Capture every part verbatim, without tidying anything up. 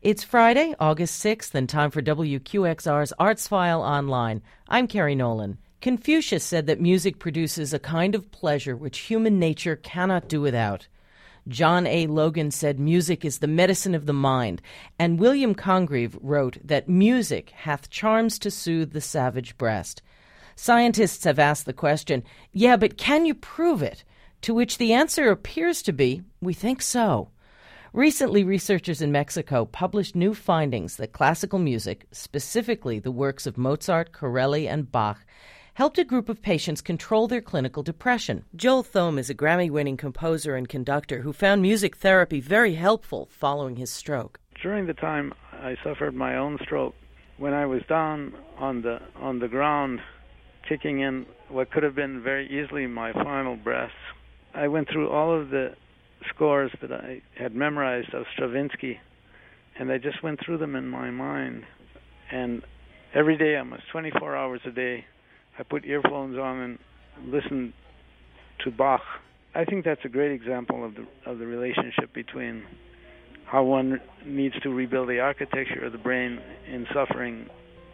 It's Friday, August sixth, and time for W Q X R's Arts File Online. I'm Carrie Nolan. Confucius said that music produces a kind of pleasure which human nature cannot do without. John A. Logan said music is the medicine of the mind, and William Congreve wrote that music hath charms to soothe the savage breast. Scientists have asked the question, yeah, but can you prove it? To which the answer appears to be, we think so. Recently, researchers in Mexico published new findings that classical music, specifically the works of Mozart, Corelli, and Bach, helped a group of patients control their clinical depression. Joel Thome is a Grammy-winning composer and conductor who found music therapy very helpful following his stroke. During the time I suffered my own stroke, when I was down on the on the ground, kicking in what could have been very easily my final breaths, I went through all of the scores that I had memorized of Stravinsky, and I just went through them in my mind. And every day, almost twenty-four hours a day, I put earphones on and listened to Bach. I think that's a great example of the of the relationship between how one needs to rebuild the architecture of the brain in suffering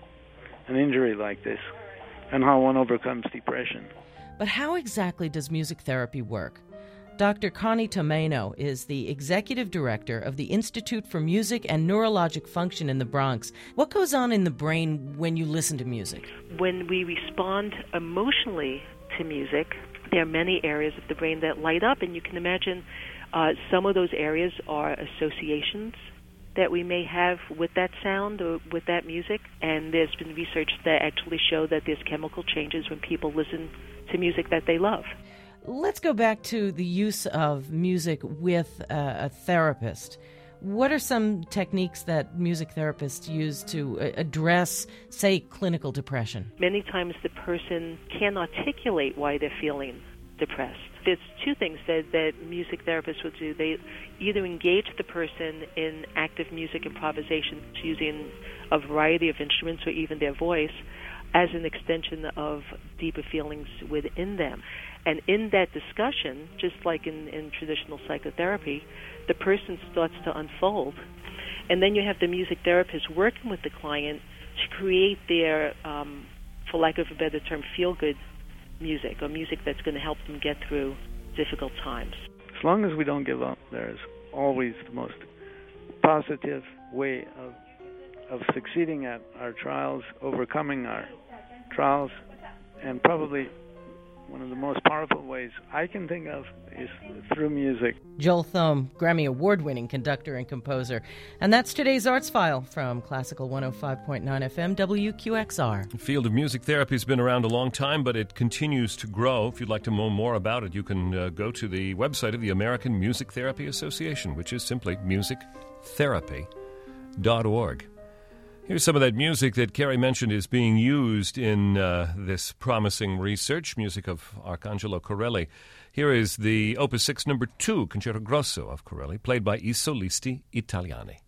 an injury like this, and how one overcomes depression. But how exactly does music therapy work? Doctor Connie Tomaino is the executive director of the Institute for Music and Neurologic Function in the Bronx. What goes on in the brain when you listen to music? When we respond emotionally to music, there are many areas of the brain that light up, and you can imagine uh, some of those areas are associations that we may have with that sound or with that music, and there's been research that actually show that there's chemical changes when people listen to music that they love. Let's go back to the use of music with uh, a therapist. What are some techniques that music therapists use to uh, address, say, clinical depression? Many times the person can't articulate why they're feeling depressed. There's two things that, that music therapists will do. They either engage the person in active music improvisation using a variety of instruments or even their voice as an extension of deeper feelings within them. And in that discussion, just like in, in traditional psychotherapy, the person starts to unfold. And then you have the music therapist working with the client to create their, um, for lack of a better term, feel-good music, or music that's going to help them get through difficult times. As long as we don't give up, there is always the most positive way of of succeeding at our trials, overcoming our trials, and probably one of the most powerful ways I can think of is through music. Joel Thome, Grammy Award-winning conductor and composer. And that's today's Arts File from Classical one oh five point nine F M W Q X R. The field of music therapy has been around a long time, but it continues to grow. If you'd like to know more about it, you can uh, go to the website of the American Music Therapy Association, which is simply music therapy dot org. Here's some of that music that Carrie mentioned is being used in uh, this promising research, music of Arcangelo Corelli. Here is the Opus six number two, Concerto Grosso of Corelli, played by I Solisti Italiani.